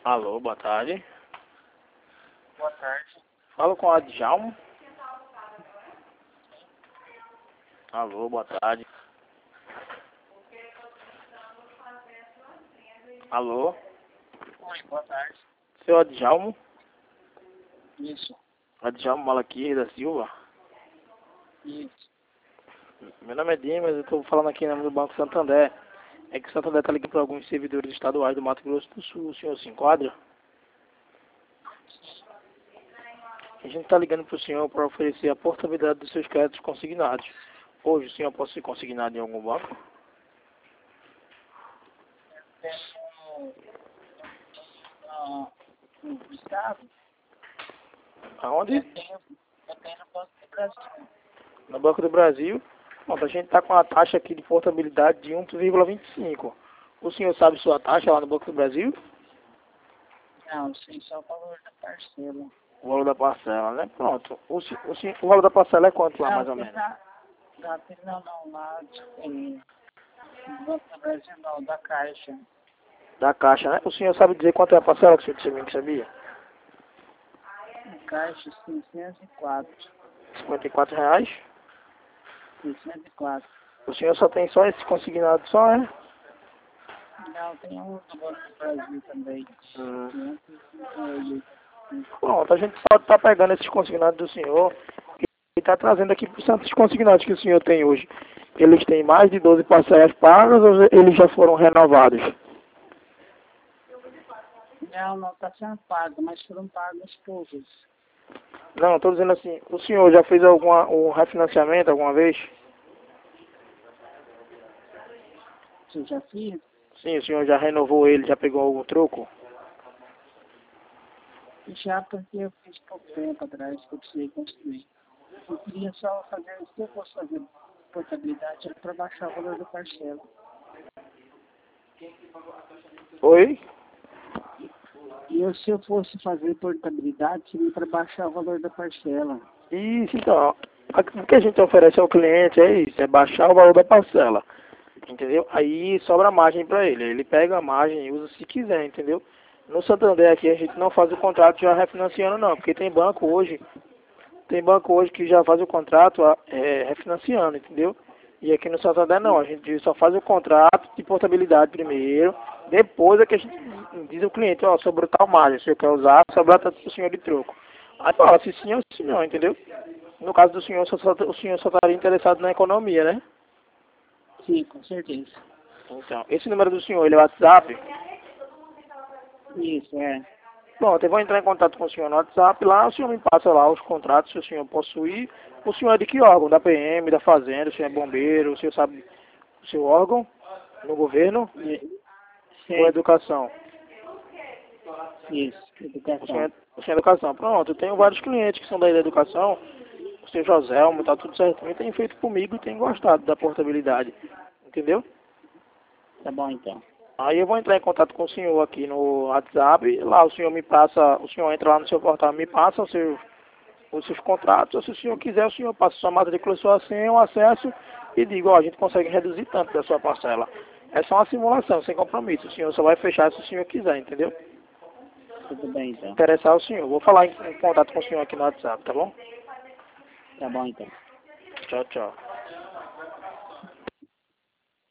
Alô, boa tarde. Boa tarde. Falo com a Djalma. Alô, boa tarde. Alô, Oi, boa tarde. seu Adjalmo? Isso, Adjalmo Malaquias da Silva. isso. Meu nome é Dimas, eu estou falando aqui em nome do Banco Santander. É que o Santander está ligando para alguns servidores estaduais do Mato Grosso do Sul. O senhor se enquadra? A gente está ligando para o senhor para oferecer a portabilidade dos seus créditos consignados. Hoje o senhor pode ser consignado em algum banco? Tenho no estado, Aonde? eu tenho no Banco do Brasil. No Banco do Brasil. Pronto, a gente está com a taxa aqui de portabilidade de 1,25. O senhor sabe sua taxa lá no Banco do Brasil? Não, sei só o valor da parcela. O valor da parcela, né? Pronto. O valor da parcela é quanto lá, mais ou menos? Não, lá no Banco do Brasil não, da Caixa. Da Caixa, né? O senhor sabe dizer quanto é a parcela que o senhor disse a mim que sabia? Da Caixa 604. R$ 54. 604. O senhor só tem só esse consignado só, é? Não, tem um do Banco do Brasil também. 508. Pronto, a gente pode estar pegando esses consignados do senhor e está trazendo aqui para os santos consignados que o senhor tem hoje. Eles têm mais de 12 parcelas pagas ou eles já foram renovados? Não, está sendo pago, mas foram pagos poucos. Não, estou dizendo assim, o senhor já fez um refinanciamento alguma vez? Você já fiz? Sim, o senhor já renovou ele, já pegou algum troco? Já porque eu fiz pouco tempo atrás que eu precisei construir. Eu queria só fazer, se eu fosse fazer portabilidade, era para baixar o valor da parcela. Oi? Se eu fosse fazer portabilidade, seria para baixar o valor da parcela. Isso, então, o que a gente oferece ao cliente é isso, é baixar o valor da parcela, entendeu? Aí sobra margem para ele, ele pega a margem e usa se quiser, entendeu? No Santander aqui a gente não faz o contrato já refinanciando não, porque tem banco hoje que já faz o contrato refinanciando, entendeu? E aqui no Santander não, a gente só faz o contrato de portabilidade primeiro, depois é que a gente diz ao cliente, ó, sobrou tal margem, se você quer usar, sobrar tanto pro senhor de troco. Aí fala se sim ou se não, entendeu? No caso do senhor, o senhor só estaria interessado na economia, né? Sim, com certeza. Então, esse número do senhor, ele é WhatsApp? Isso, é. Pronto, eu vou entrar em contato com o senhor no WhatsApp, lá o senhor me passa lá os contratos, se o senhor possuir. O senhor é de que órgão? Da PM, da Fazenda, o senhor é bombeiro, o senhor sabe o seu órgão no governo? Ou Sim, educação? isso, educação. O senhor é educação. Pronto, eu tenho vários clientes que são daí da educação, o senhor Joselmo, tá tudo certinho, tem feito comigo e tem gostado da portabilidade, entendeu? Tá bom, então. Aí eu vou entrar em contato com o senhor aqui no WhatsApp, lá o senhor me passa, o senhor entra lá no seu portal, me passa os seus contratos, ou se o senhor quiser, o senhor passa sua matrícula, sua senha, o acesso e diga, ó, a gente consegue reduzir tanto da sua parcela. É só uma simulação, sem compromisso, o senhor só vai fechar se o senhor quiser, entendeu? Tudo bem, então. Interessar o senhor. Vou falar em contato com o senhor aqui no WhatsApp, tá bom? Tá bom, então. Tchau, tchau.